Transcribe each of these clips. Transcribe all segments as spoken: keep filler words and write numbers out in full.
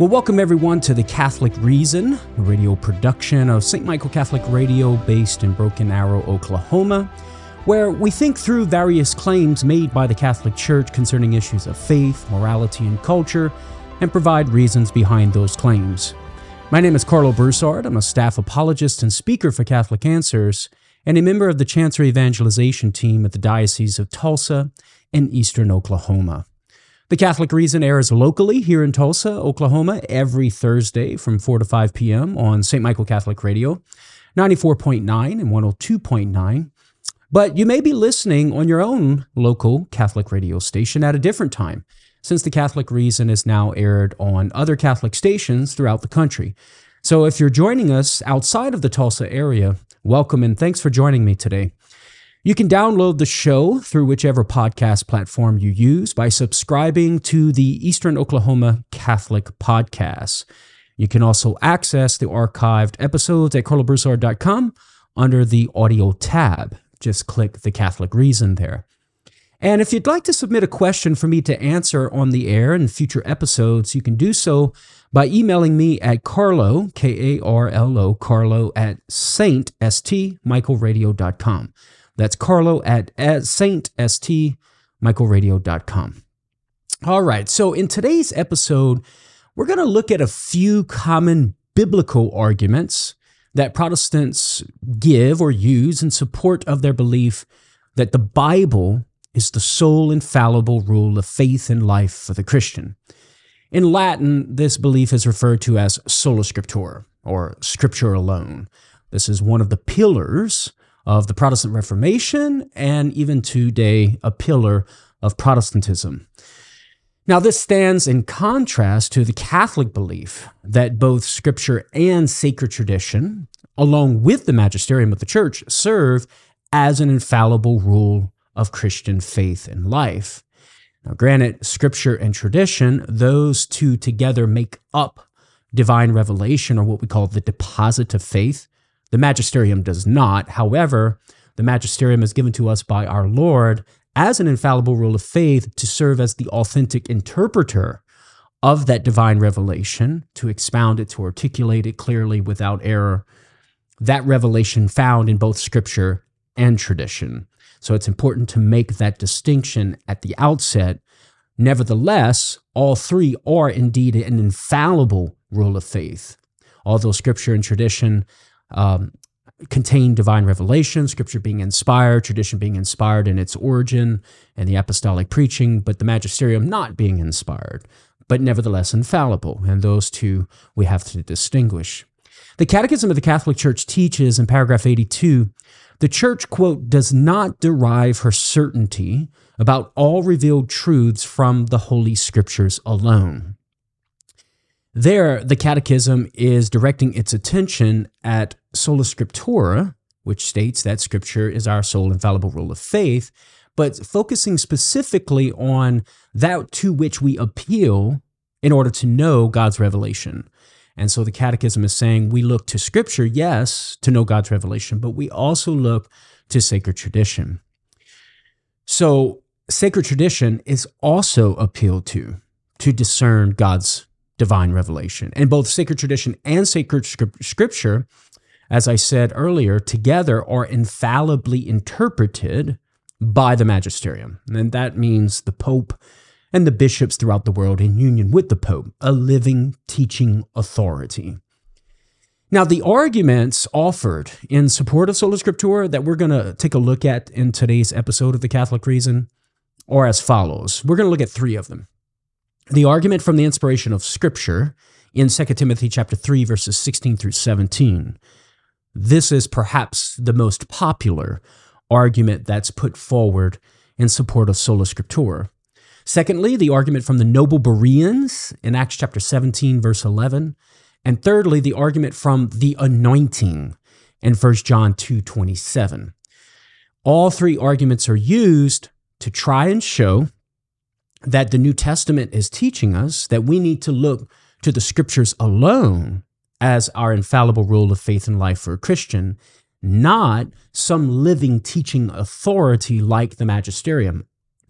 Well, welcome everyone to The Catholic Reason, a radio production of Saint Michael Catholic Radio based in Broken Arrow, Oklahoma, where we think through various claims made by the Catholic Church concerning issues of faith, morality, and culture, and provide reasons behind those claims. My name is Carlo Broussard. I'm a staff apologist and speaker for Catholic Answers, and a member of the Chancery Evangelization Team at the Diocese of Tulsa in Eastern Oklahoma. The Catholic Reason airs locally here in Tulsa, Oklahoma, every Thursday from four to five p.m. on Saint Michael Catholic Radio, ninety-four point nine and one oh two point nine. But you may be listening on your own local Catholic radio station at a different time, since the Catholic Reason is now aired on other Catholic stations throughout the country. So if you're joining us outside of the Tulsa area, welcome and thanks for joining me today. You can download the show through whichever podcast platform you use by subscribing to the Eastern Oklahoma Catholic Podcast. You can also access the archived episodes at carlo broussard dot com under the audio tab. Just click the Catholic Reason there. And if you'd like to submit a question for me to answer on the air in future episodes, you can do so by emailing me at Carlo, K A R L O, Carlo at saint, S T, michael radio dot com. That's Carlo at, at saint, S T, michael radio dot com. All right, so in today's episode, we're going to look at a few common biblical arguments that Protestants give or use in support of their belief that the Bible is the sole infallible rule of faith and life for the Christian. In Latin, this belief is referred to as sola scriptura, or scripture alone. This is one of the pillars of the Protestant Reformation, and even today, a pillar of Protestantism. Now, this stands in contrast to the Catholic belief that both Scripture and sacred tradition, along with the magisterium of the Church, serve as an infallible rule of Christian faith and life. Now, granted, Scripture and tradition, those two together make up divine revelation, or what we call the deposit of faith. The magisterium does not. However, the magisterium is given to us by our Lord as an infallible rule of faith to serve as the authentic interpreter of that divine revelation, to expound it, to articulate it clearly without error. That revelation found in both Scripture and tradition. So it's important to make that distinction at the outset. Nevertheless, all three are indeed an infallible rule of faith. Although Scripture and tradition Um, contain divine revelation, Scripture being inspired, tradition being inspired in its origin, and the apostolic preaching, but the magisterium not being inspired, but nevertheless infallible. And those two we have to distinguish. The Catechism of the Catholic Church teaches in paragraph eighty-two, the Church, quote, does not derive her certainty about all revealed truths from the Holy Scriptures alone. There, the Catechism is directing its attention at sola scriptura, which states that Scripture is our sole infallible rule of faith, but focusing specifically on that to which we appeal in order to know God's revelation. And so the Catechism is saying we look to Scripture, yes, to know God's revelation, but we also look to sacred tradition. So sacred tradition is also appealed to, to discern God's divine revelation. And both sacred tradition and sacred Scripture, as I said earlier, together are infallibly interpreted by the magisterium. And that means the Pope and the bishops throughout the world in union with the Pope, a living teaching authority. Now, the arguments offered in support of sola scriptura that we're going to take a look at in today's episode of The Catholic Reason are as follows. We're going to look at three of them. The argument from the inspiration of Scripture in Second Timothy chapter three, verses sixteen through seventeen. This is perhaps the most popular argument that's put forward in support of sola scriptura. Secondly, the argument from the Noble Bereans in Acts chapter seventeen, verse eleven. And thirdly, the argument from the anointing in First John two twenty-seven. All three arguments are used to try and show that the New Testament is teaching us that we need to look to the Scriptures alone as our infallible rule of faith and life for a Christian, not some living teaching authority like the magisterium.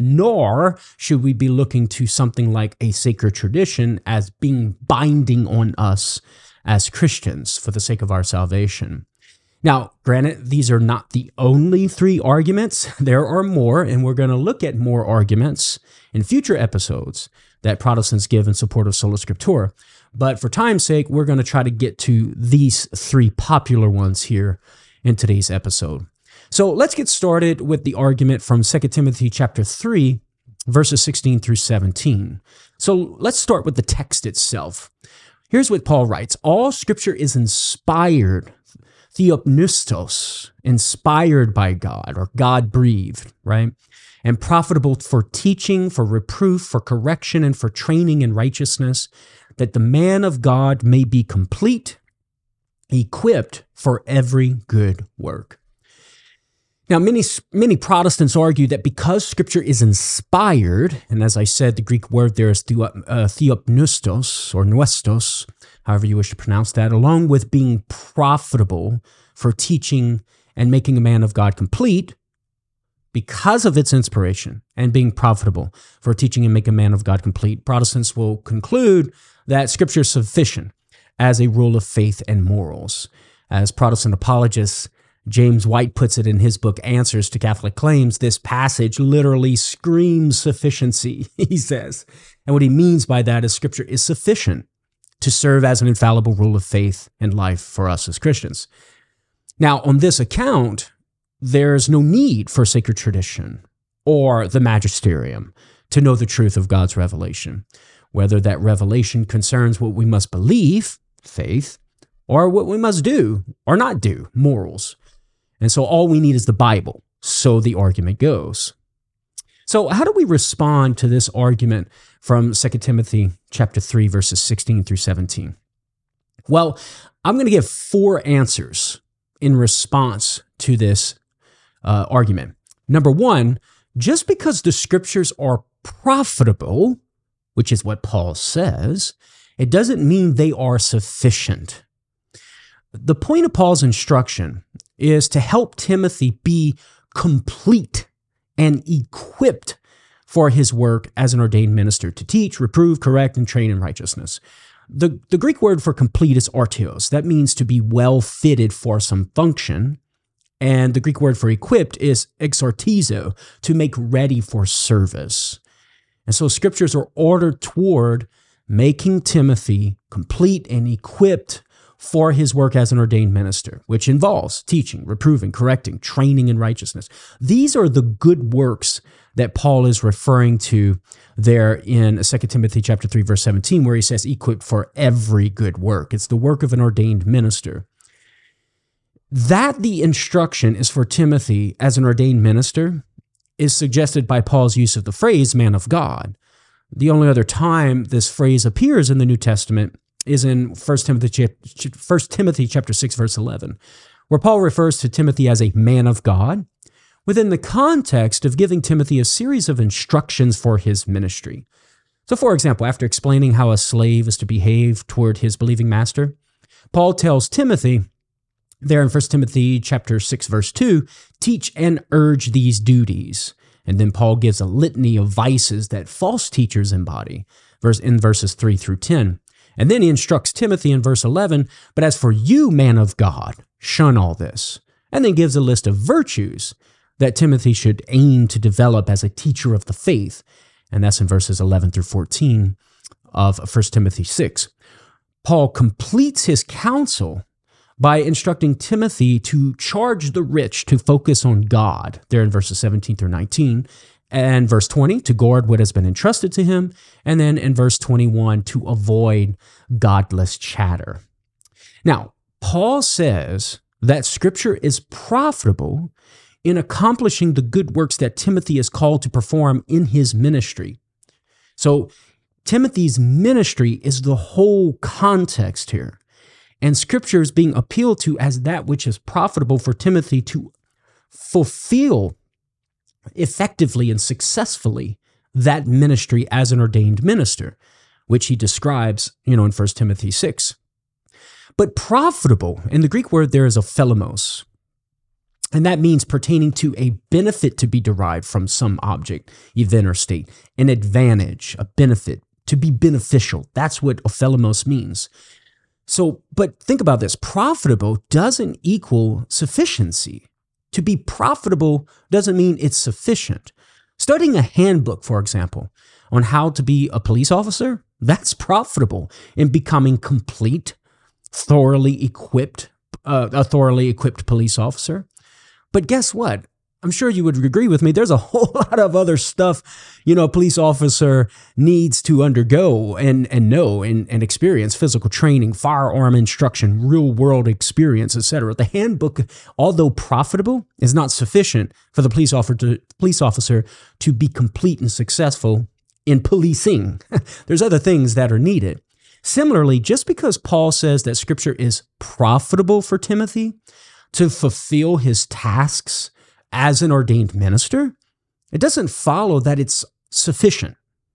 nor should we be looking to something like a sacred tradition as being binding on us as Christians for the sake of our salvation. Now, granted, these are not the only three arguments. There are more, and we're going to look at more arguments in future episodes that Protestants give in support of Sola Scriptura. But for time's sake, we're going to try to get to these three popular ones here in today's episode. So let's get started with the argument from Second Timothy chapter three, verses sixteen through seventeen. So let's start with the text itself. Here's what Paul writes. All Scripture is inspired, theopneustos, inspired by God, or God-breathed, right? And profitable for teaching, for reproof, for correction, and for training in righteousness, that the man of God may be complete, equipped for every good work. Now, many, many Protestants argue that because Scripture is inspired, and as I said, the Greek word there is theo, uh, theopneustos, or nuestos, however you wish to pronounce that, along with being profitable for teaching and making a man of God complete, because of its inspiration and being profitable for teaching and making a man of God complete, Protestants will conclude that Scripture is sufficient as a rule of faith and morals. As Protestant apologists, James White puts it in his book, Answers to Catholic Claims, this passage literally screams sufficiency, he says. And what he means by that is Scripture is sufficient to serve as an infallible rule of faith and life for us as Christians. Now, on this account, there's no need for sacred tradition or the magisterium to know the truth of God's revelation, whether that revelation concerns what we must believe, faith, or what we must do or not do, morals. And so all we need is the Bible, so the argument goes. So how do we respond to this argument from Second Timothy chapter three, verses sixteen through seventeen? Well, I'm going to give four answers in response to this uh, argument. Number one, just because the Scriptures are profitable, which is what Paul says, it doesn't mean they are sufficient. The point of Paul's instruction is to help Timothy be complete and equipped for his work as an ordained minister, to teach, reprove, correct, and train in righteousness. The, the Greek word for complete is artios. That means to be well fitted for some function. And the Greek word for equipped is exartizo, to make ready for service. And so Scriptures are ordered toward making Timothy complete and equipped for his work as an ordained minister, which involves teaching, reproving, correcting, training in righteousness. These are the good works that Paul is referring to there in Second Timothy chapter three, verse seventeen, where he says, equipped for every good work. It's the work of an ordained minister. That the instruction is for Timothy as an ordained minister is suggested by Paul's use of the phrase man of God. The only other time this phrase appears in the New Testament is in First Timothy, First Timothy chapter six, verse eleven, where Paul refers to Timothy as a man of God within the context of giving Timothy a series of instructions for his ministry. So, for example, after explaining how a slave is to behave toward his believing master, Paul tells Timothy there in First Timothy chapter six, verse two, teach and urge these duties. And then Paul gives a litany of vices that false teachers embody in verses three through ten. And then he instructs Timothy in verse eleven, but as for you, man of God, shun all this. And then gives a list of virtues that Timothy should aim to develop as a teacher of the faith. And that's in verses eleven through fourteen of First Timothy six. Paul completes his counsel by instructing Timothy to charge the rich to focus on God, there in verses seventeen through nineteen, and verse twenty, to guard what has been entrusted to him, and then in verse twenty-one, to avoid godless chatter. Now, Paul says that Scripture is profitable in accomplishing the good works that Timothy is called to perform in his ministry. So, Timothy's ministry is the whole context here. And Scripture is being appealed to as that which is profitable for Timothy to fulfill effectively and successfully that ministry as an ordained minister, which he describes, you know, in First Timothy six. But profitable, and the Greek word there is ophelomos, And that means pertaining to a benefit to be derived from some object, event, or state, an advantage, a benefit, to be beneficial. That's what ophelomos means. So, but think about this. Profitable doesn't equal sufficiency. To be profitable doesn't mean it's sufficient. Studying a handbook, for example, on how to be a police officer, that's profitable in becoming complete, thoroughly equipped, uh, a thoroughly equipped police officer. But guess what? I'm sure you would agree with me. There's a whole lot of other stuff, you know, a police officer needs to undergo and, and know and, and experience: physical training, firearm instruction, real world experience, et cetera. The handbook, although profitable, is not sufficient for the police officer to, police officer to be complete and successful in policing. There's other things that are needed. Similarly, just because Paul says that Scripture is profitable for Timothy to fulfill his tasks as an ordained minister, it doesn't follow that it's sufficient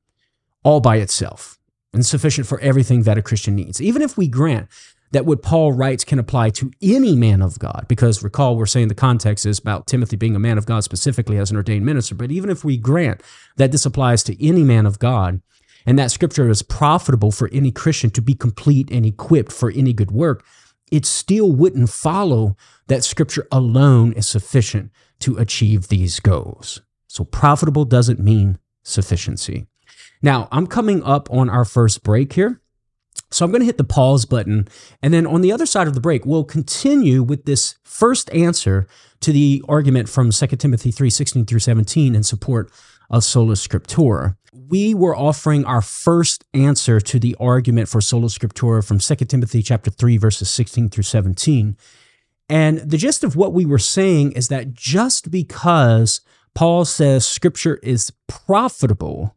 all by itself and sufficient for everything that a Christian needs. Even if we grant that what Paul writes can apply to any man of God, because recall, we're saying the context is about Timothy being a man of God specifically as an ordained minister, but even if we grant that this applies to any man of God and that Scripture is profitable for any Christian to be complete and equipped for any good work, it still wouldn't follow that Scripture alone is sufficient to achieve these goals. So profitable doesn't mean sufficiency. Now, I'm coming up on our first break here, so I'm going to hit the pause button, and then on the other side of the break, we'll continue with this first answer to the argument from Second Timothy three sixteen through seventeen in support of Sola Scriptura. We were offering our first answer to the argument for Sola Scriptura from Second Timothy chapter three, verses sixteen through seventeen. And the gist of what we were saying is that just because Paul says Scripture is profitable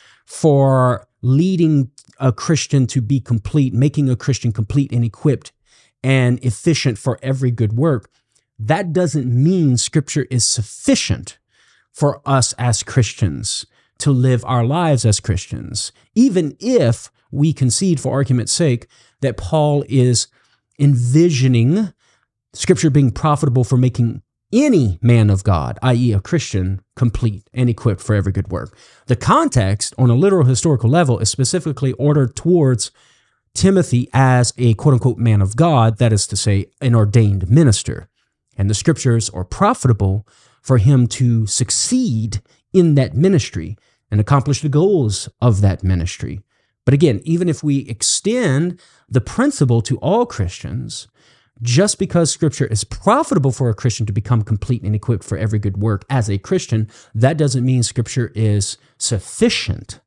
for leading a Christian to be complete, making a Christian complete and equipped and efficient for every good work, that doesn't mean Scripture is sufficient for us as Christians to live our lives as Christians, even if we concede, for argument's sake, that Paul is envisioning Scripture being profitable for making any man of God, that is a Christian, complete and equipped for every good work. The context on a literal historical level is specifically ordered towards Timothy as a quote-unquote man of God, that is to say, an ordained minister. And the Scriptures are profitable for him to succeed in that ministry and accomplish the goals of that ministry. But again, even if we extend the principle to all Christians, just because Scripture is profitable for a Christian to become complete and equipped for every good work as a Christian, that doesn't mean Scripture is sufficient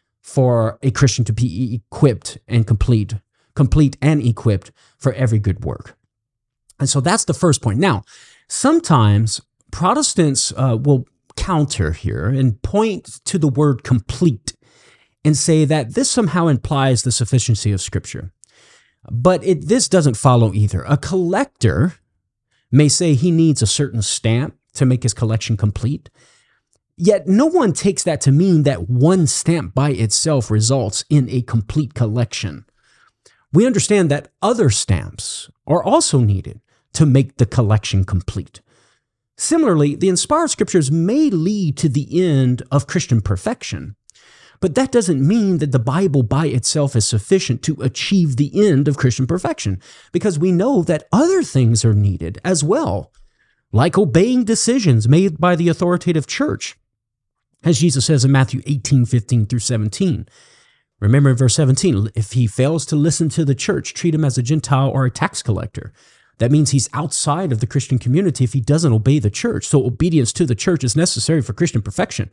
for a Christian to be equipped and complete, complete and equipped for every good work. And so that's the first point. Now, sometimes Protestants uh, will counter here and point to the word complete and say that this somehow implies the sufficiency of Scripture. But it, this doesn't follow either. A collector may say he needs a certain stamp to make his collection complete, yet no one takes that to mean that one stamp by itself results in a complete collection. We understand that other stamps are also needed to make the collection complete. Similarly, the inspired Scriptures may lead to the end of Christian perfection, but that doesn't mean that the Bible by itself is sufficient to achieve the end of Christian perfection, because we know that other things are needed as well, like obeying decisions made by the authoritative church, as Jesus says in Matthew eighteen, fifteen through seventeen. Remember in verse seventeen, if he fails to listen to the church, treat him as a Gentile or a tax collector. That means he's outside of the Christian community if he doesn't obey the church. So obedience to the church is necessary for Christian perfection.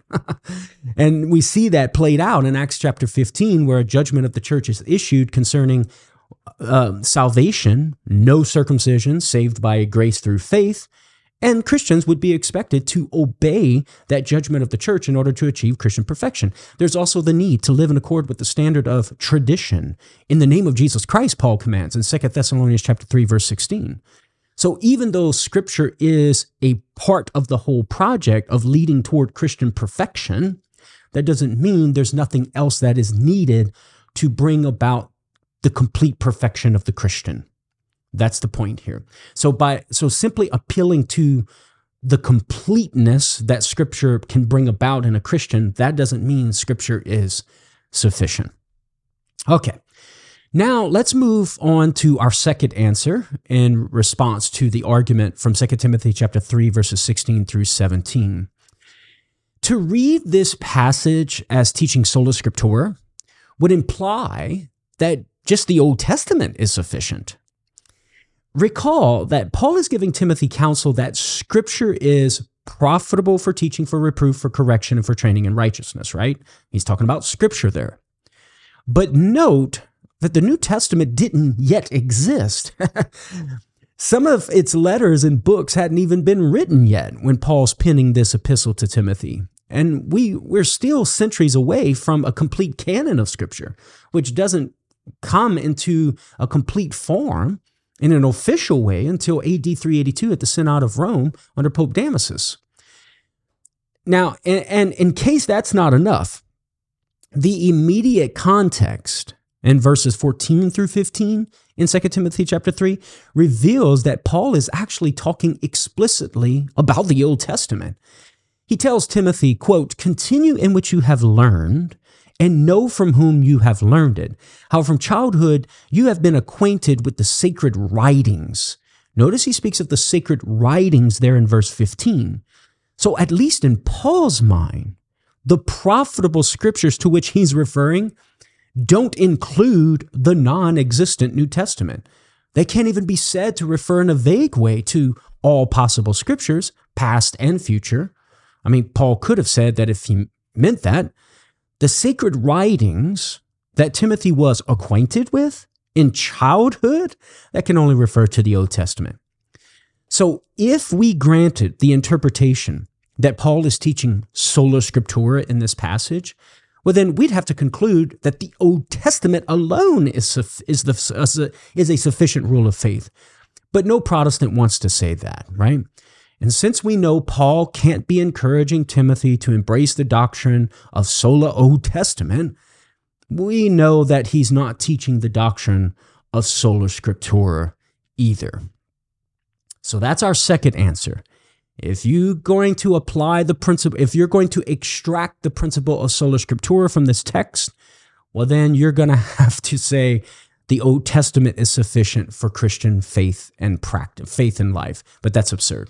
And we see that played out in Acts chapter fifteen, where a judgment of the church is issued concerning uh, salvation, no circumcision, saved by grace through faith. And Christians would be expected to obey that judgment of the church in order to achieve Christian perfection. There's also the need to live in accord with the standard of tradition. In the name of Jesus Christ, Paul commands in Second Thessalonians chapter three, verse sixteen. So even though Scripture is a part of the whole project of leading toward Christian perfection, that doesn't mean there's nothing else that is needed to bring about the complete perfection of the Christian. That's the point here. So by so simply appealing to the completeness that Scripture can bring about in a Christian, that doesn't mean Scripture is sufficient. Okay. Now, let's move on to our second answer in response to the argument from Second Timothy chapter three, verses sixteen through seventeen. To read this passage as teaching sola scriptura would imply that just the Old Testament is sufficient. Recall that Paul is giving Timothy counsel that Scripture is profitable for teaching, for reproof, for correction, and for training in righteousness, right? He's talking about Scripture there. But note that the New Testament didn't yet exist. Some of its letters and books hadn't even been written yet when Paul's penning this epistle to Timothy. And we, we're still centuries away from a complete canon of Scripture, which doesn't come into a complete form in an official way until A D three eighty-two at the Synod of Rome under Pope Damasus. Now, and, and in case that's not enough, the immediate context in verses fourteen through fifteen in Second Timothy chapter three reveals that Paul is actually talking explicitly about the Old Testament. He tells Timothy, quote, "Continue in which you have learned and know from whom you have learned it, how from childhood you have been acquainted with the sacred writings." Notice he speaks of the sacred writings there in verse fifteen. So at least in Paul's mind, the profitable scriptures to which he's referring don't include the non-existent New Testament. They can't even be said to refer in a vague way to all possible scriptures, past and future. I mean, Paul could have said that if he meant that, the sacred writings that Timothy was acquainted with in childhood, that can only refer to the Old Testament. So if we granted the interpretation that Paul is teaching sola scriptura in this passage, well, then we'd have to conclude that the Old Testament alone is, is, the, is a sufficient rule of faith. But no Protestant wants to say that, right? And since we know Paul can't be encouraging Timothy to embrace the doctrine of sola Old Testament, we know that he's not teaching the doctrine of sola scriptura either. So that's our second answer. If you're going to apply the principle, if you're going to extract the principle of sola scriptura from this text, well, then you're going to have to say the Old Testament is sufficient for Christian faith and practice, faith and life. But that's absurd.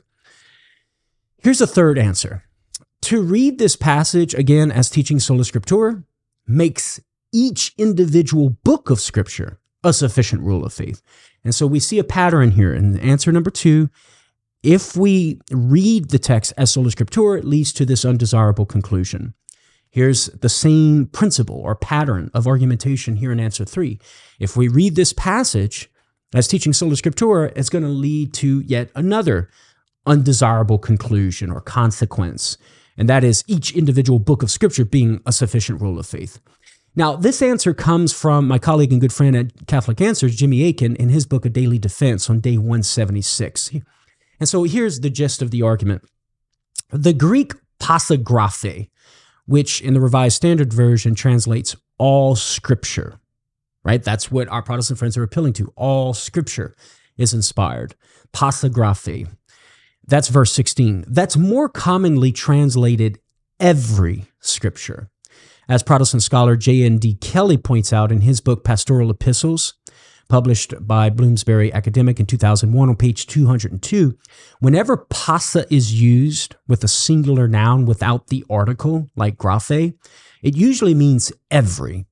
Here's a third answer. To read this passage again as teaching sola scriptura makes each individual book of Scripture a sufficient rule of faith. And so we see a pattern here in answer number two. If we read the text as sola scriptura, it leads to this undesirable conclusion. Here's the same principle or pattern of argumentation here in answer three. If we read this passage as teaching sola scriptura, it's going to lead to yet another undesirable conclusion or consequence, and that is each individual book of Scripture being a sufficient rule of faith. Now, this answer comes from my colleague and good friend at Catholic Answers, Jimmy Akin, in his book, A Daily Defense, on day one seventy-six. And so here's the gist of the argument. The Greek passagraphe, which in the Revised Standard Version translates all Scripture, right? That's what our Protestant friends are appealing to. All Scripture is inspired. Passagraphe. That's verse sixteen. That's more commonly translated every Scripture. As Protestant scholar J N D Kelly points out in his book, Pastoral Epistles, published by Bloomsbury Academic in two thousand one on page two hundred two, whenever passa is used with a singular noun without the article, like graphe, it usually means every.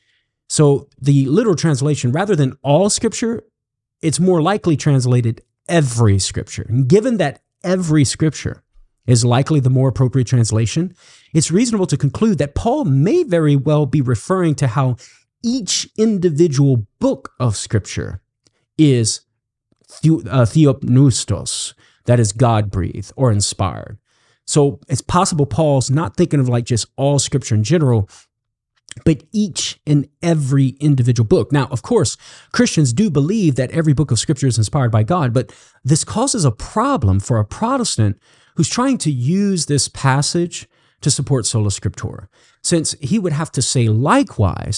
So the literal translation, rather than all Scripture, it's more likely translated every Scripture. And given that every Scripture is likely the more appropriate translation, it's reasonable to conclude that Paul may very well be referring to how each individual book of Scripture is theopneustos, that is God-breathed or inspired. So it's possible Paul's not thinking of like just all Scripture in general, but each and every individual book. Now, of course, Christians do believe that every book of Scripture is inspired by God, but this causes a problem for a Protestant who's trying to use this passage to support sola scriptura, since he would have to say likewise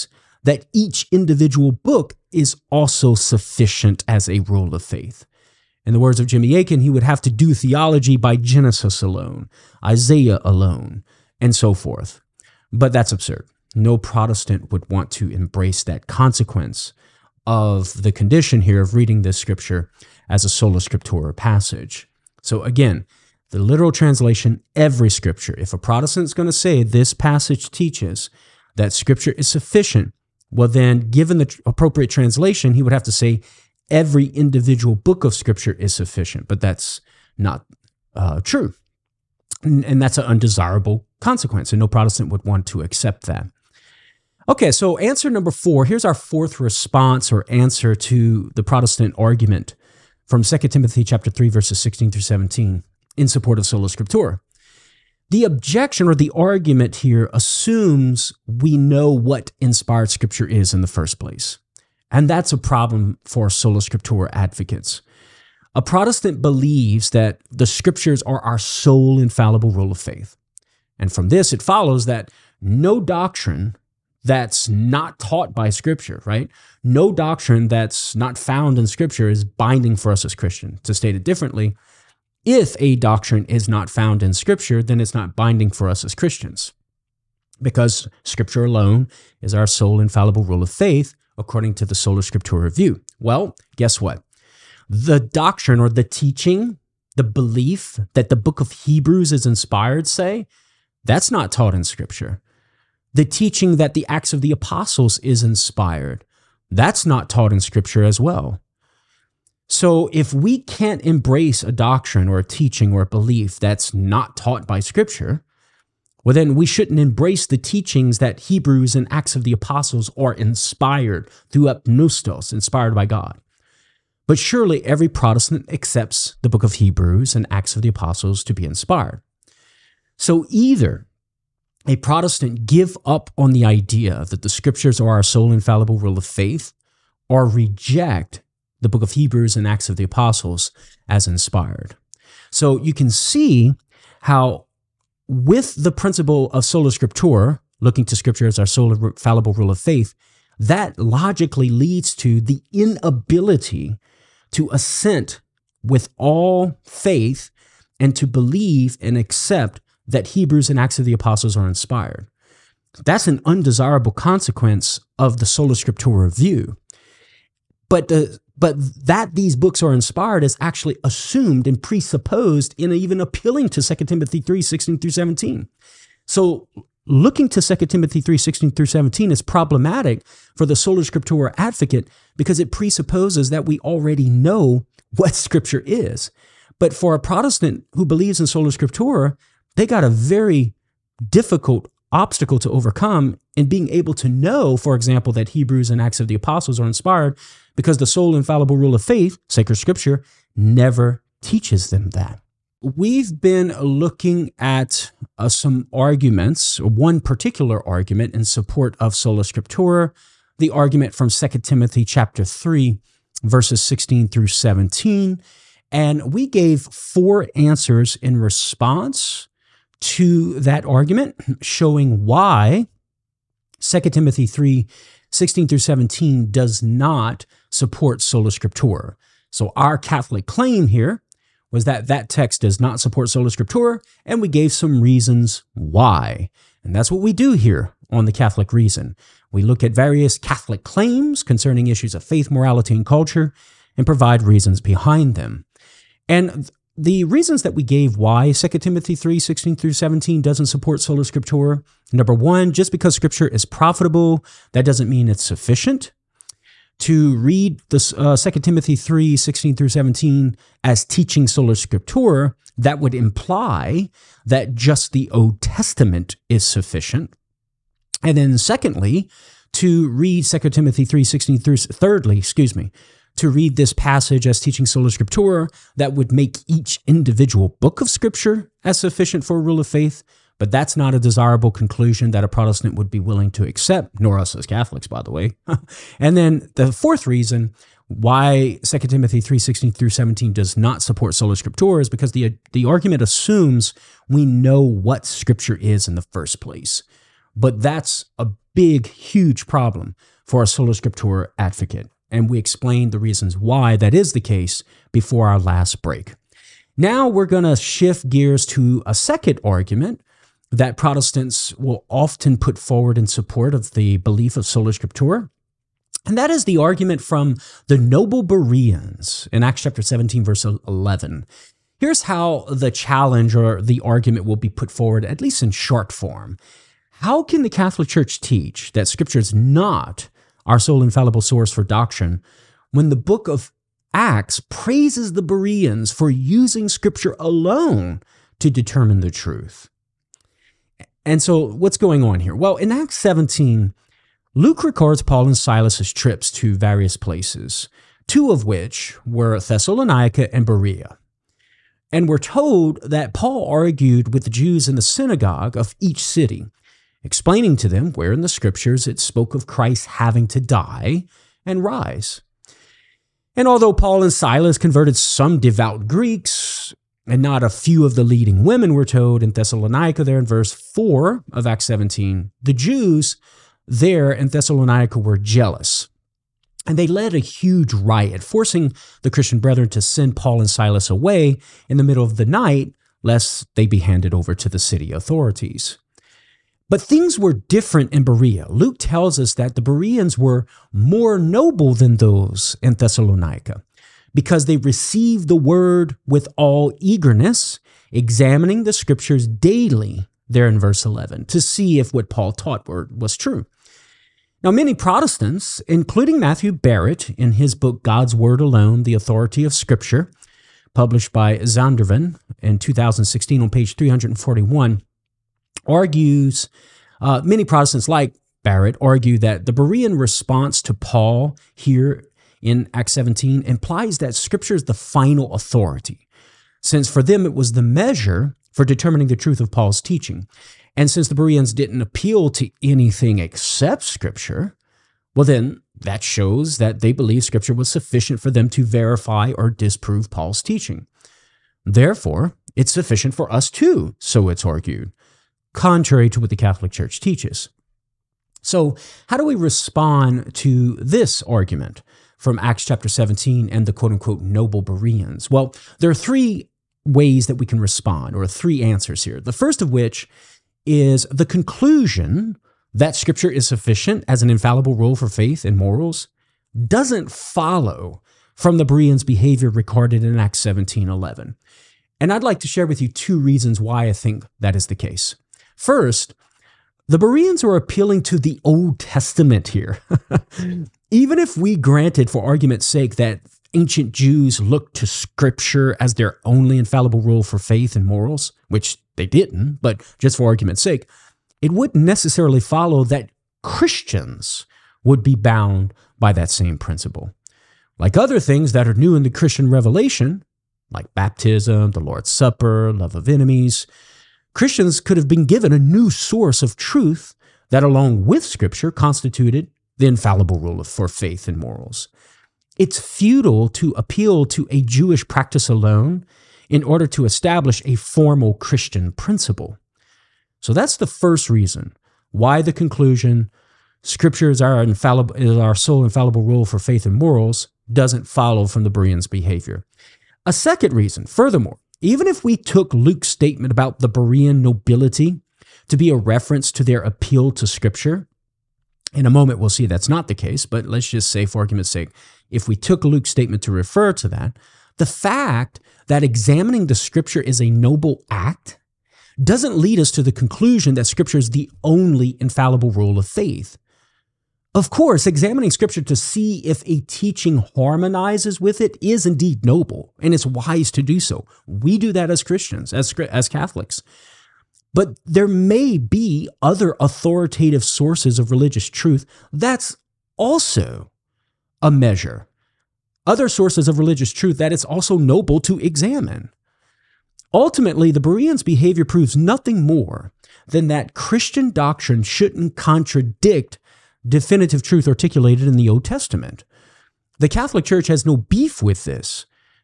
that each individual book is also sufficient as a rule of faith. In the words of Jimmy Akin, he would have to do theology by Genesis alone, Isaiah alone, and so forth. But that's absurd. No Protestant would want to embrace that consequence of the condition here of reading this scripture as a sola scriptura passage. So again, the literal translation, every scripture. If a Protestant's going to say this passage teaches that scripture is sufficient, well then, given the appropriate translation, he would have to say every individual book of scripture is sufficient, but that's not uh, true. And, and that's an undesirable consequence, and no Protestant would want to accept that. Okay, so answer number four, here's our fourth response or answer to the Protestant argument from Second Timothy chapter three, verses sixteen through seventeen in support of sola scriptura. The objection or the argument here assumes we know what inspired scripture is in the first place. And that's a problem for sola scriptura advocates. A Protestant believes that the scriptures are our sole infallible rule of faith. And from this, it follows that no doctrine that's not taught by scripture, right? No doctrine that's not found in scripture is binding for us as Christians. To state it differently, if a doctrine is not found in scripture, then it's not binding for us as Christians, because scripture alone is our sole infallible rule of faith, according to the sola scriptura view. Well, guess what? The doctrine or the teaching, the belief that the book of Hebrews is inspired, say, that's not taught in scripture. The teaching that the Acts of the Apostles is inspired, that's not taught in scripture as well. So if we can't embrace a doctrine or a teaching or a belief that's not taught by scripture, well, then we shouldn't embrace the teachings that Hebrews and Acts of the Apostles are inspired through apneustos, inspired by God. But surely every Protestant accepts the book of Hebrews and Acts of the Apostles to be inspired. So either a Protestant give up on the idea that the scriptures are our sole infallible rule of faith, or reject the book of Hebrews and Acts of the Apostles as inspired. So you can see how with the principle of sola scriptura, looking to scripture as our sole infallible rule of faith, that logically leads to the inability to assent with all faith and to believe and accept that Hebrews and Acts of the Apostles are inspired. That's an undesirable consequence of the sola scriptura view. But the but that these books are inspired is actually assumed and presupposed in even appealing to Second Timothy three, sixteen through seventeen. So looking to Second Timothy three, sixteen through seventeen is problematic for the sola scriptura advocate because it presupposes that we already know what scripture is. But for a Protestant who believes in sola scriptura, they got a very difficult obstacle to overcome in being able to know, for example, that Hebrews and Acts of the Apostles are inspired, because the sole infallible rule of faith, sacred scripture, never teaches them that. We've been looking at uh, some arguments, one particular argument in support of sola scriptura, the argument from Second Timothy chapter three, verses sixteen through seventeen. And we gave four answers in response to that argument, showing why Second Timothy three, sixteen through seventeen does not support sola scriptura. So our Catholic claim here was that that text does not support sola scriptura, and we gave some reasons why. And that's what we do here on The Catholic Reason. We look at various Catholic claims concerning issues of faith, morality, and culture, and provide reasons behind them. And the reasons that we gave why Second Timothy three, sixteen through seventeen doesn't support sola scriptura: number one, just because scripture is profitable, that doesn't mean it's sufficient. To read this uh, Second Timothy three, sixteen through seventeen as teaching sola scriptura, that would imply that just the Old Testament is sufficient. And then secondly, to read Second Timothy three, sixteen through, thirdly, excuse me, to read this passage as teaching sola scriptura, that would make each individual book of scripture as sufficient for a rule of faith, but that's not a desirable conclusion that a Protestant would be willing to accept, nor us as Catholics, by the way. And then the fourth reason why Second Timothy three, sixteen through seventeen does not support sola scriptura is because the, the argument assumes we know what scripture is in the first place. but that's a big, huge problem for a Sola Scriptura advocate, and we explained the reasons why that is the case before our last break. Now we're going to shift gears to a second argument that Protestants will often put forward in support of the belief of Sola Scriptura, and that is the argument from the noble Bereans in Acts chapter seventeen, verse eleven. Here's how the challenge or the argument will be put forward, at least in short form. How can the Catholic Church teach that Scripture is not our sole infallible source for doctrine when the book of Acts praises the Bereans for using Scripture alone to determine the truth? And so what's going on here? Well, in Acts seventeen, Luke records Paul and Silas's trips to various places, two of which were Thessalonica and Berea. And we're told that Paul argued with the Jews in the synagogue of each city, explaining to them where in the Scriptures it spoke of Christ having to die and rise. And although Paul and Silas converted some devout Greeks, and not a few of the leading women, we're told in Thessalonica there in verse four of Acts seventeen, the Jews there in Thessalonica were jealous. And they led a huge riot, forcing the Christian brethren to send Paul and Silas away in the middle of the night, lest they be handed over to the city authorities. But things were different in Berea. Luke tells us that the Bereans were more noble than those in Thessalonica, because they received the word with all eagerness, examining the Scriptures daily, there in verse eleven, to see if what Paul taught was true. Now, many Protestants, including Matthew Barrett in his book, God's Word Alone, The Authority of Scripture, published by Zondervan in two thousand sixteen on page three hundred forty-one, argues, uh, many Protestants like Barrett argue that the Berean response to Paul here in Acts seventeen implies that Scripture is the final authority, since for them it was the measure for determining the truth of Paul's teaching. And since the Bereans didn't appeal to anything except Scripture, well then, that shows that they believed Scripture was sufficient for them to verify or disprove Paul's teaching. Therefore, it's sufficient for us too, so it's argued, contrary to what the Catholic Church teaches. So, how do we respond to this argument from Acts chapter seventeen and the quote-unquote noble Bereans? Well, there are three ways that we can respond, or three answers here. The first of which is the conclusion that Scripture is sufficient as an infallible rule for faith and morals doesn't follow from the Bereans' behavior recorded in Acts seventeen eleven. And I'd like to share with you two reasons why I think that is the case. First, the Bereans are appealing to the Old Testament here. Even if we granted, for argument's sake, that ancient Jews looked to Scripture as their only infallible rule for faith and morals, which they didn't, but just for argument's sake, it wouldn't necessarily follow that Christians would be bound by that same principle. Like other things that are new in the Christian revelation, like baptism, the Lord's Supper, love of enemies, Christians could have been given a new source of truth that, along with Scripture, constituted the infallible rule for faith and morals. It's futile to appeal to a Jewish practice alone in order to establish a formal Christian principle. So that's the first reason why the conclusion, Scripture is our infallible, is our sole infallible rule for faith and morals, doesn't follow from the Bereans' behavior. A second reason, furthermore, even if we took Luke's statement about the Berean nobility to be a reference to their appeal to Scripture, in a moment we'll see that's not the case, but let's just say, for argument's sake, if we took Luke's statement to refer to that, the fact that examining the Scripture is a noble act doesn't lead us to the conclusion that Scripture is the only infallible rule of faith. Of course, examining Scripture to see if a teaching harmonizes with it is indeed noble, and it's wise to do so. We do that as Christians, as, as Catholics. But there may be other authoritative sources of religious truth that's also a measure. Other sources of religious truth that it's also noble to examine. Ultimately, the Bereans' behavior proves nothing more than that Christian doctrine shouldn't contradict definitive truth articulated in the Old Testament. The Catholic Church has no beef with this,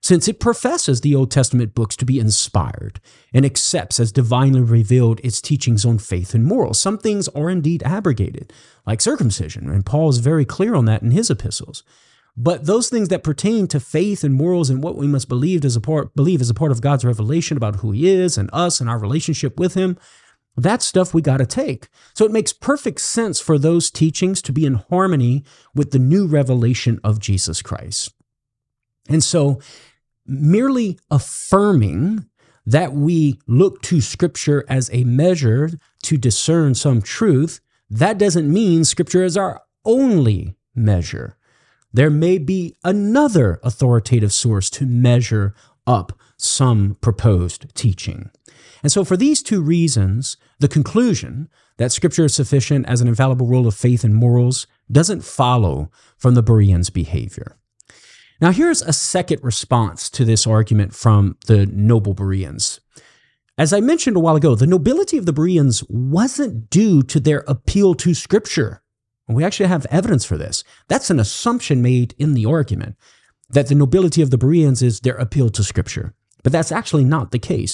since it professes the Old Testament books to be inspired and accepts as divinely revealed its teachings on faith and morals. Some things are indeed abrogated, like circumcision, and Paul is very clear on that in his epistles. But those things that pertain to faith and morals and what we must believe as a part, believe as a part of God's revelation about who he is and us and our relationship with him, that stuff we got to take. So it makes perfect sense for those teachings to be in harmony with the new revelation of Jesus Christ. And so merely affirming that we look to Scripture as a measure to discern some truth, that doesn't mean Scripture is our only measure. There may be another authoritative source to measure up some proposed teaching. And so for these two reasons, the conclusion that Scripture is sufficient as an infallible rule of faith and morals doesn't follow from the Bereans' behavior. Now, here's a second response to this argument from the noble Bereans. As I mentioned a while ago, the nobility of the Bereans wasn't due to their appeal to Scripture. We actually have evidence for this. That's an assumption made in the argument, that the nobility of the Bereans is their appeal to Scripture. But that's actually not the case.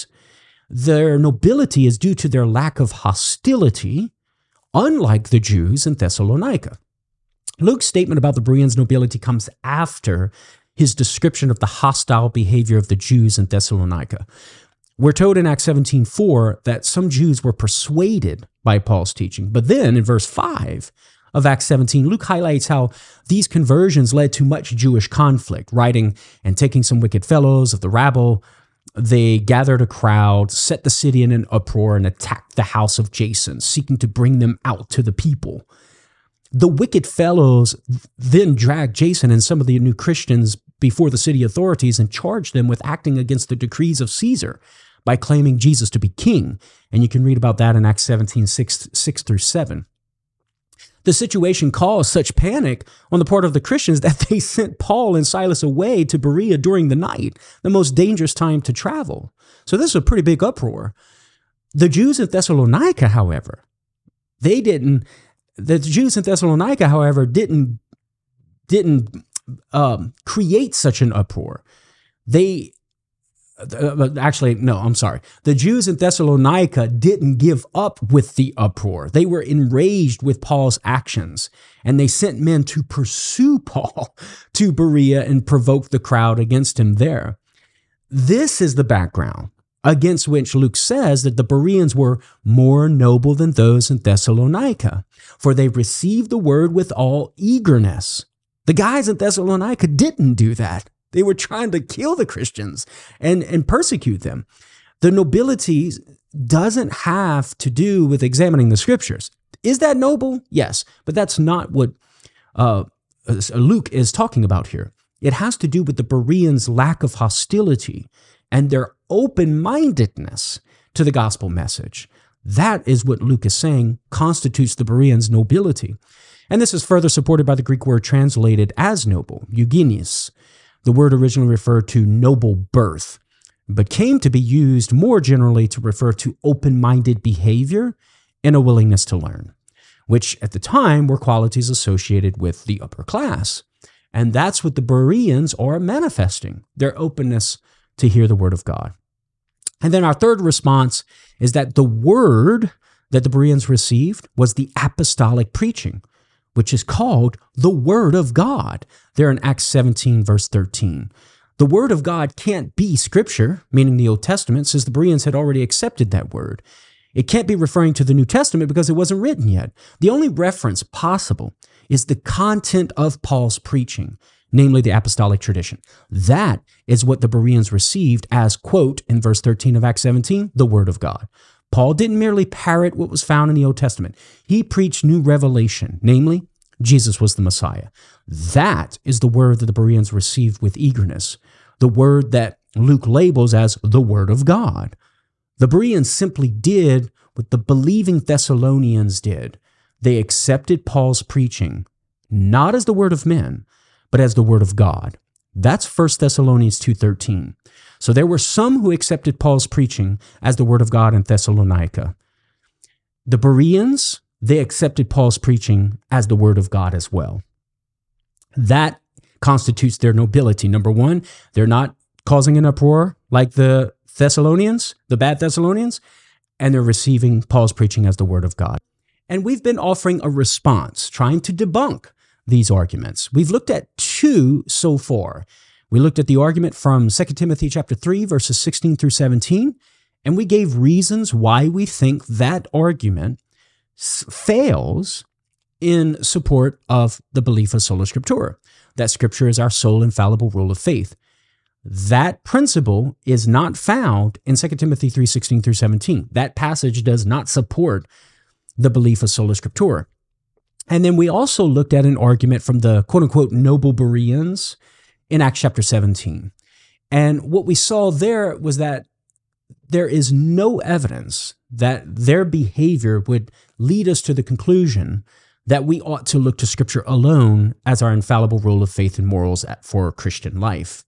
Their nobility is due to their lack of hostility, unlike the Jews in Thessalonica. Luke's statement about the Bereans' nobility comes after his description of the hostile behavior of the Jews in Thessalonica. We're told in Acts seventeen four that some Jews were persuaded by Paul's teaching. But then in verse five of Acts seventeen, Luke highlights how these conversions led to much Jewish conflict. Writing, and taking some wicked fellows of the rabble, they gathered a crowd, set the city in an uproar, and attacked the house of Jason, seeking to bring them out to the people. The wicked fellows then dragged Jason and some of the new Christians before the city authorities and charged them with acting against the decrees of Caesar by claiming Jesus to be king. And you can read about that in Acts seventeen, six, six through seven. The situation caused such panic on the part of the Christians that they sent Paul and Silas away to Berea during the night, the most dangerous time to travel. So this is a pretty big uproar. The Jews in Thessalonica, however, they didn't The Jews in Thessalonica, however, didn't didn't um, create such an uproar. They uh, actually, no, I'm sorry. The Jews in Thessalonica didn't give up with the uproar. They were enraged with Paul's actions, and they sent men to pursue Paul to Berea and provoke the crowd against him there. This is the background against which Luke says that the Bereans were more noble than those in Thessalonica, for they received the word with all eagerness. The guys in Thessalonica didn't do that. They were trying to kill the Christians and, and persecute them. The nobility doesn't have to do with examining the Scriptures. Is that noble? Yes, but that's not what uh, Luke is talking about here. It has to do with the Bereans' lack of hostility and their open-mindedness to the gospel message. That is what Luke is saying constitutes the Bereans' nobility. And this is further supported by the Greek word translated as noble, eugenius. The word originally referred to noble birth, but came to be used more generally to refer to open-minded behavior and a willingness to learn, which at the time were qualities associated with the upper class. And that's what the Bereans are manifesting, their openness to hear the word of God. And then our third response is that the word that the Bereans received was the apostolic preaching, which is called the word of God, there in Acts seventeen, verse thirteen. The word of God can't be Scripture, meaning the Old Testament, since the Bereans had already accepted that word. It can't be referring to the New Testament because it wasn't written yet. The only reference possible is the content of Paul's preaching, namely the apostolic tradition. That is what the Bereans received as, quote, in verse thirteen of Acts seventeen, the word of God. Paul didn't merely parrot what was found in the Old Testament. He preached new revelation, namely, Jesus was the Messiah. That is the word that the Bereans received with eagerness, the word that Luke labels as the word of God. The Bereans simply did what the believing Thessalonians did. They accepted Paul's preaching, not as the word of men, but as the word of God. That's First Thessalonians two thirteen. So there were some who accepted Paul's preaching as the word of God in Thessalonica. The Bereans, they accepted Paul's preaching as the word of God as well. That constitutes their nobility. Number one, they're not causing an uproar like the Thessalonians, the bad Thessalonians, and they're receiving Paul's preaching as the word of God. And we've been offering a response, trying to debunk these arguments. We've looked at two so far. We looked at the argument from Second Timothy chapter three, verses sixteen through seventeen, and we gave reasons why we think that argument fails in support of the belief of sola scriptura, that Scripture is our sole infallible rule of faith. That principle is not found in Second Timothy three, sixteen through seventeen. That passage does not support the belief of sola scriptura. And then we also looked at an argument from the quote-unquote noble Bereans in Acts chapter seventeen. And what we saw there was that there is no evidence that their behavior would lead us to the conclusion that we ought to look to Scripture alone as our infallible rule of faith and morals for Christian life.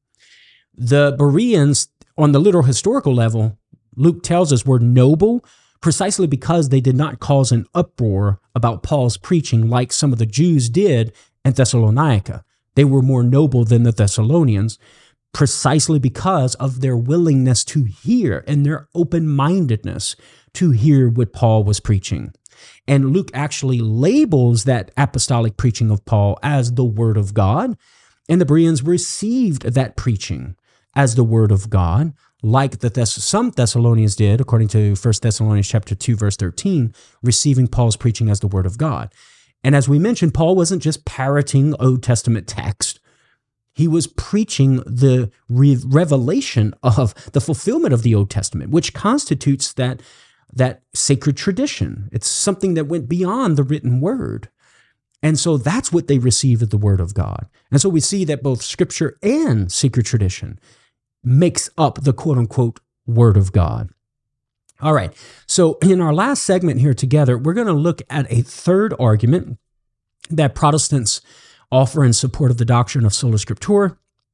The Bereans, on the literal historical level, Luke tells us were noble precisely because they did not cause an uproar about Paul's preaching like some of the Jews did in Thessalonica. They were more noble than the Thessalonians precisely because of their willingness to hear and their open-mindedness to hear what Paul was preaching. And Luke actually labels that apostolic preaching of Paul as the word of God, and the Bereans received that preaching as the word of God, like the Thess- some Thessalonians did, according to First Thessalonians chapter two, verse thirteen, receiving Paul's preaching as the word of God. And as we mentioned, Paul wasn't just parroting Old Testament text. He was preaching the re- revelation of the fulfillment of the Old Testament, which constitutes that, that sacred tradition. It's something that went beyond the written word. And so that's what they received as the word of God. And so we see that both Scripture and sacred tradition makes up the quote-unquote word of God. All right, so in our last segment here together, we're going to look at a third argument that Protestants offer in support of the doctrine of sola scriptura,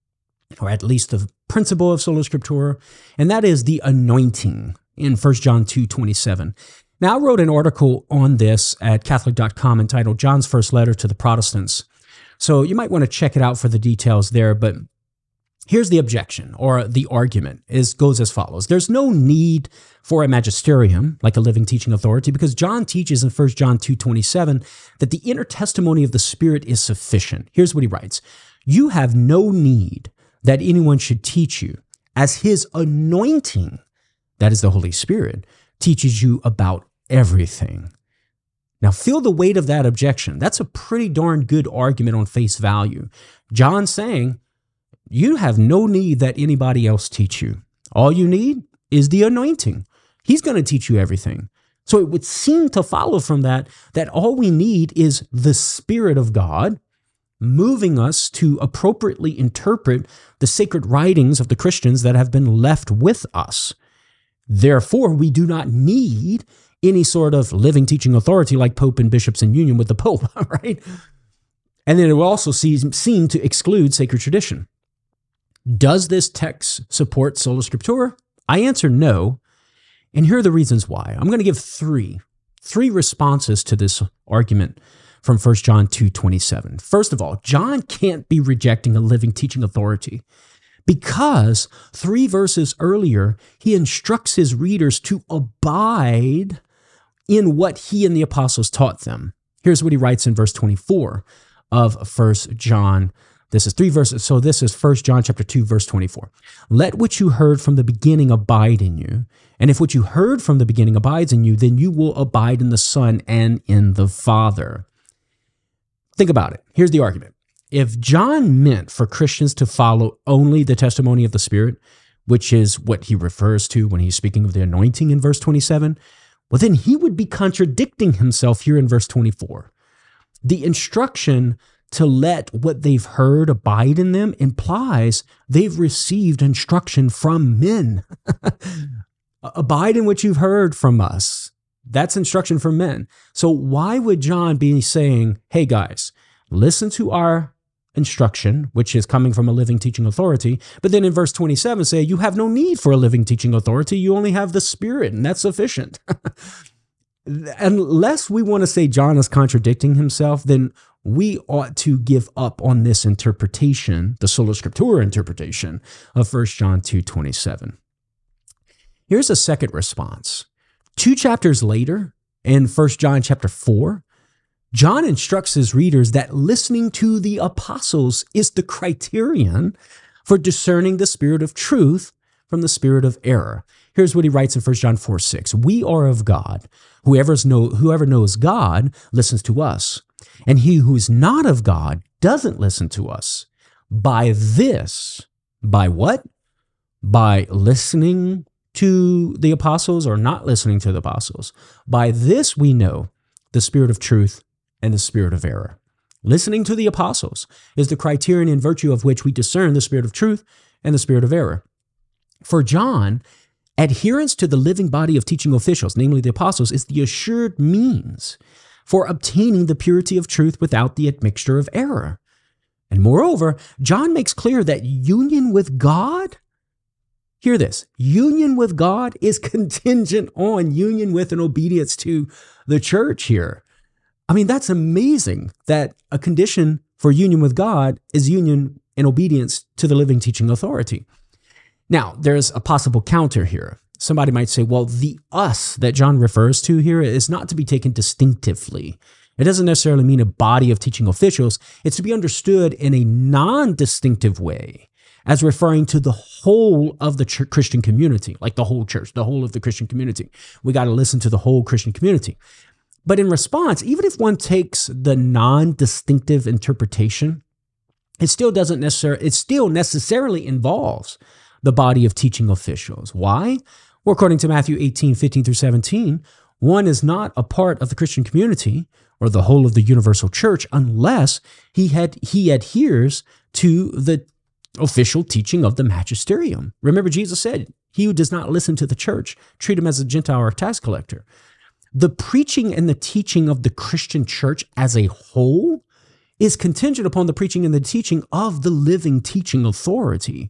or at least the principle of sola scriptura, and that is the anointing in First John two twenty-seven. Now, I wrote an article on this at Catholic dot com entitled John's First Letter to the Protestants, so you might want to check it out for the details there, but here's the objection, or the argument, is goes as follows. There's no need for a magisterium, like a living teaching authority, because John teaches in First John two twenty-seven that the inner testimony of the Spirit is sufficient. Here's what he writes. You have no need that anyone should teach you, as his anointing, that is the Holy Spirit, teaches you about everything. Now, feel the weight of that objection. That's a pretty darn good argument on face value. John's saying, you have no need that anybody else teach you. All you need is the anointing. He's going to teach you everything. So it would seem to follow from that that all we need is the Spirit of God moving us to appropriately interpret the sacred writings of the Christians that have been left with us. Therefore, we do not need any sort of living teaching authority like Pope and bishops in union with the Pope, right? And then it will also seem to exclude sacred tradition. Does this text support sola scriptura? I answer no, and here are the reasons why. I'm going to give three, three responses to this argument from First John two twenty-seven. First of all, John can't be rejecting a living teaching authority because three verses earlier, he instructs his readers to abide in what he and the apostles taught them. Here's what he writes in verse twenty-four of First John. This is three verses. So this is First John chapter two, verse twenty-four. Let what you heard from the beginning abide in you. And if what you heard from the beginning abides in you, then you will abide in the Son and in the Father. Think about it. Here's the argument. If John meant for Christians to follow only the testimony of the Spirit, which is what he refers to when he's speaking of the anointing in verse twenty-seven, well, then he would be contradicting himself here in verse twenty-four. The instruction to let what they've heard abide in them implies they've received instruction from men. Abide in what you've heard from us. That's instruction from men. So why would John be saying, hey guys, listen to our instruction, which is coming from a living teaching authority, but then in verse twenty-seven say, you have no need for a living teaching authority, you only have the Spirit, and that's sufficient. Unless we want to say John is contradicting himself, then we ought to give up on this interpretation, the Sola Scriptura interpretation of First John two twenty-seven. Here's a second response. Two chapters later, in First John chapter four, John instructs his readers that listening to the apostles is the criterion for discerning the spirit of truth from the spirit of error. Here's what he writes in First John four six. We are of God. Whoever's know, whoever knows God listens to us. And he who is not of God doesn't listen to us. By this, by what? By listening to the apostles or not listening to the apostles. By this we know the spirit of truth and the spirit of error. Listening to the apostles is the criterion in virtue of which we discern the spirit of truth and the spirit of error. For John, adherence to the living body of teaching officials, namely the apostles, is the assured means for obtaining the purity of truth without the admixture of error. And moreover, John makes clear that union with God, hear this, union with God is contingent on union with and obedience to the church here. I mean, that's amazing that a condition for union with God is union and obedience to the living teaching authority. Now, there's a possible counter here. Somebody might say, well, the us that John refers to here is not to be taken distinctively. It doesn't necessarily mean a body of teaching officials. It's to be understood in a non-distinctive way as referring to the whole of the ch- Christian community, like the whole church, the whole of the Christian community. We got to listen to the whole Christian community. But in response, even if one takes the non-distinctive interpretation, it still doesn't necessarily, it still necessarily involves the body of teaching officials. Why? Well, according to Matthew eighteen, fifteen through seventeen, one is not a part of the Christian community or the whole of the universal church unless he had he adheres to the official teaching of the magisterium. Remember, Jesus said, he who does not listen to the church, treat him as a Gentile or a tax collector. The preaching and the teaching of the Christian church as a whole is contingent upon the preaching and the teaching of the living teaching authority.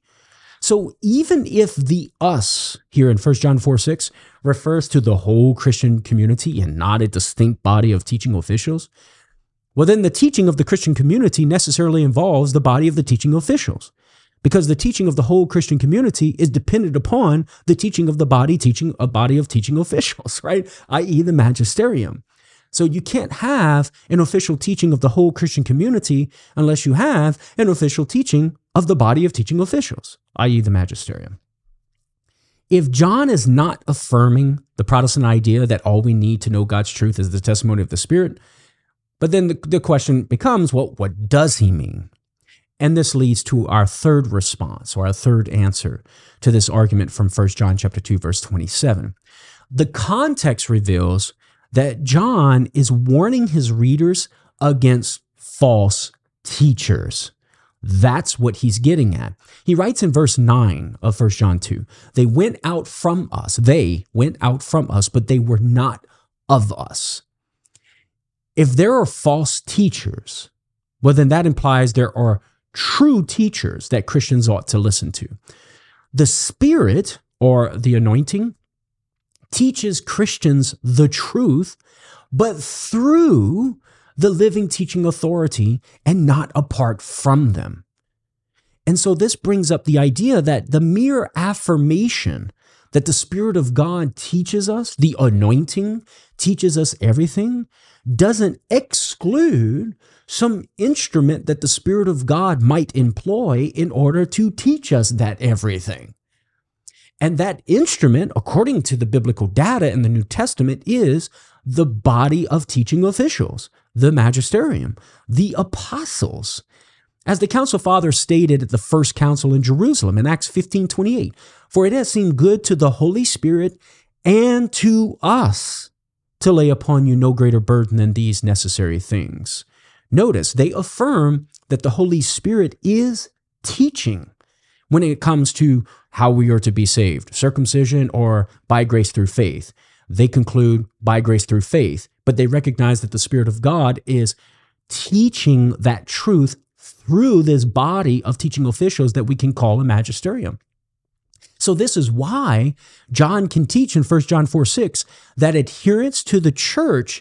So even if the us here in First John four six refers to the whole Christian community and not a distinct body of teaching officials, well, then the teaching of the Christian community necessarily involves the body of the teaching officials, because the teaching of the whole Christian community is dependent upon the teaching of the body teaching a body of teaching officials, right? that is the magisterium. So you can't have an official teaching of the whole Christian community unless you have an official teaching of the body of teaching officials, that is the magisterium. If John is not affirming the Protestant idea that all we need to know God's truth is the testimony of the Spirit, but then the, the question becomes, well, what does he mean? And this leads to our third response, or our third answer to this argument from First John chapter two, verse twenty-seven. The context reveals that John is warning his readers against false teachers. That's what he's getting at. He writes in verse nine of First John two, they went out from us. They went out from us, but they were not of us. If there are false teachers, well, then that implies there are true teachers that Christians ought to listen to. The Spirit, or the anointing, teaches Christians the truth, but through the living teaching authority and not apart from them. And so this brings up the idea that the mere affirmation that the Spirit of God teaches us, the anointing teaches us everything, doesn't exclude some instrument that the Spirit of God might employ in order to teach us that everything. And that instrument, according to the biblical data in the New Testament, is the body of teaching officials, the magisterium, the apostles. As the council fathers stated at the first council in Jerusalem in Acts fifteen twenty-eight, for it has seemed good to the Holy Spirit and to us to lay upon you no greater burden than these necessary things. Notice they affirm that the Holy Spirit is teaching when it comes to how we are to be saved, circumcision or by grace through faith. They conclude by grace through faith, but they recognize that the Spirit of God is teaching that truth through this body of teaching officials that we can call a magisterium. So this is why John can teach in First John four six that adherence to the church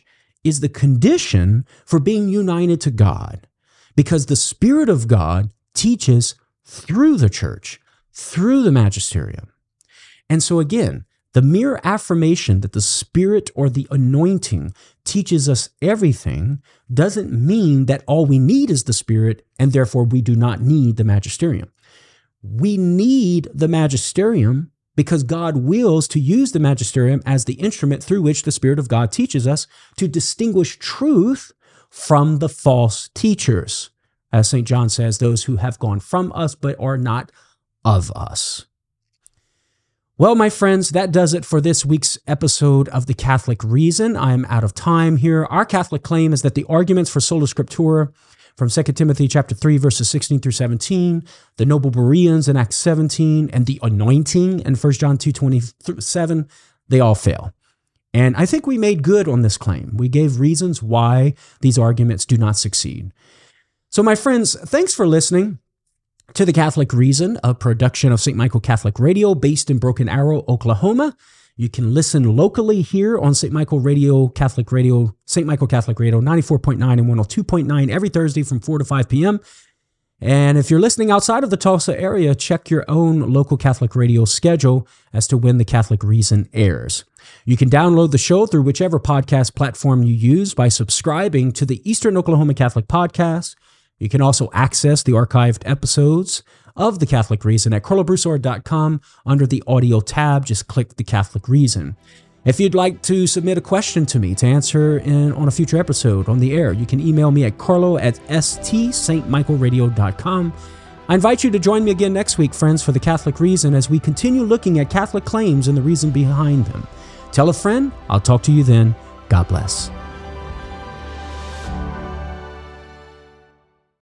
is the condition for being united to God, because the Spirit of God teaches through the church, through the magisterium. And so again, the mere affirmation that the Spirit or the anointing teaches us everything doesn't mean that all we need is the Spirit, and therefore we do not need the magisterium. We need the magisterium because God wills to use the magisterium as the instrument through which the Spirit of God teaches us to distinguish truth from the false teachers. As Saint John says, those who have gone from us but are not of us. Well, my friends, that does it for this week's episode of The Catholic Reason. I am out of time here. Our Catholic claim is that the arguments for Sola Scriptura from Second Timothy chapter three, verses sixteen through seventeen, the noble Bereans in Acts seventeen, and the anointing in First John two twenty-seven, they all fail. And I think we made good on this claim. We gave reasons why these arguments do not succeed. So, my friends, thanks for listening to The Catholic Reason, a production of Saint Michael Catholic Radio based in Broken Arrow, Oklahoma. You can listen locally here on Saint Michael Radio, Catholic Radio, Saint Michael Catholic Radio, ninety-four point nine and one oh two point nine every Thursday from four to five p.m. And if you're listening outside of the Tulsa area, check your own local Catholic radio schedule as to when The Catholic Reason airs. You can download the show through whichever podcast platform you use by subscribing to the Eastern Oklahoma Catholic Podcast. You can also access the archived episodes of The Catholic Reason at carlo broussard dot com under the audio tab. Just click The Catholic Reason. If you'd like to submit a question to me to answer in on a future episode on the air, you can email me at carlo at s t st michael radio dot com. I invite you to join me again next week, friends, for The Catholic Reason as we continue looking at Catholic claims and the reason behind them. Tell a friend. I'll talk to you then. God bless.